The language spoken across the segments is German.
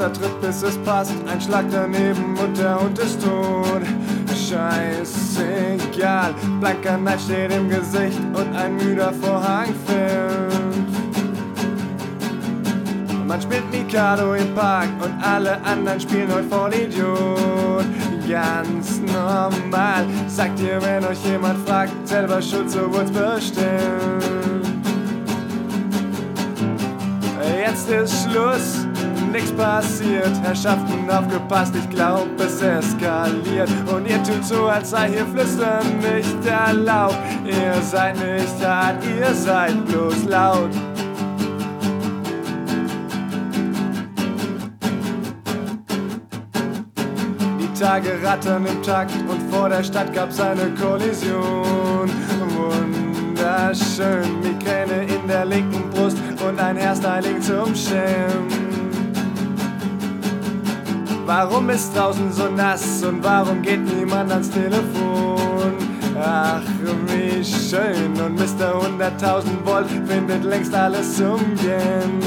Messer tritt, bis es passt. Ein Schlag daneben und der Hund ist tot. Scheißegal, blanker Neid steht im Gesicht und ein müder Vorhang filmt. Man spielt Mikado im Park und alle anderen spielen heute Vollidiot. Ganz normal, sagt ihr, wenn euch jemand fragt, selber schuld, so wurd's bestimmt. Jetzt ist Schluss, nix passiert, Herrschaften aufgepasst, ich glaub es eskaliert. Und ihr tut so, als sei hier Flüstern nicht erlaubt. Ihr seid nicht hart, ihr seid bloß laut. Die Tage rattern im Takt und vor der Stadt gab's eine Kollision. Wunderschön, Migräne in der linken Brust und ein Hairstyling zum Schirm. Warum ist draußen so nass und warum geht niemand ans Telefon? Ach, wie schön, und Mr. 100.000 Volt findet längst alles zum Gehen.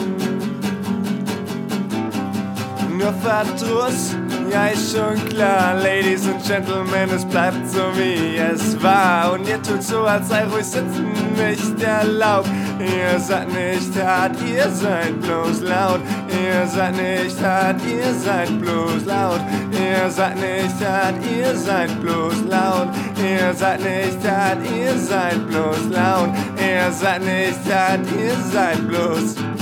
Nur Verdruss, ja ist schon klar, Ladies and Gentlemen, es bleibt so wie es war. Und ihr tut so, als sei ruhig sitzen nicht erlaubt. Ihr seid nicht hart, ihr seid bloß laut. Ihr seid nicht hart, ihr seid bloß laut. Ihr seid nicht hart, ihr seid bloß laut. Ihr seid nicht hart, ihr seid bloß laut. Ihr seid nicht hart, ihr seid bloß